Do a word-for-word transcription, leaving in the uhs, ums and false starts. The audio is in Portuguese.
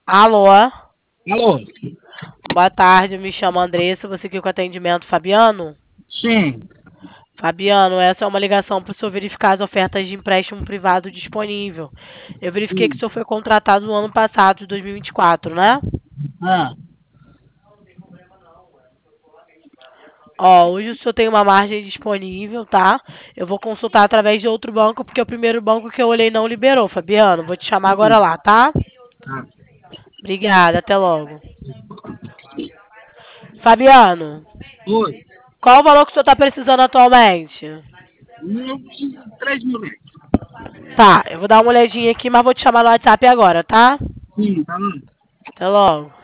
Alô? Alô? Boa tarde, eu me chamo Andressa, você aqui com atendimento Fabiano? Sim. Fabiano, essa é uma ligação para o senhor verificar as ofertas de empréstimo privado disponível. Eu verifiquei que o Hum. senhor foi contratado no ano passado, de dois mil e vinte e quatro, né? Ah, Ó, hoje o senhor tem uma margem disponível, tá? Eu vou consultar através de outro banco, porque o primeiro banco que eu olhei não liberou, Fabiano. Vou te chamar agora hum. lá, tá? Ah. Obrigada, até logo. Fabiano, Oi. qual o valor que o senhor está precisando atualmente? Eu preciso de três mil reais. Tá, eu vou dar uma olhadinha aqui, mas vou te chamar no WhatsApp agora, tá? Sim, tá bom. Até logo.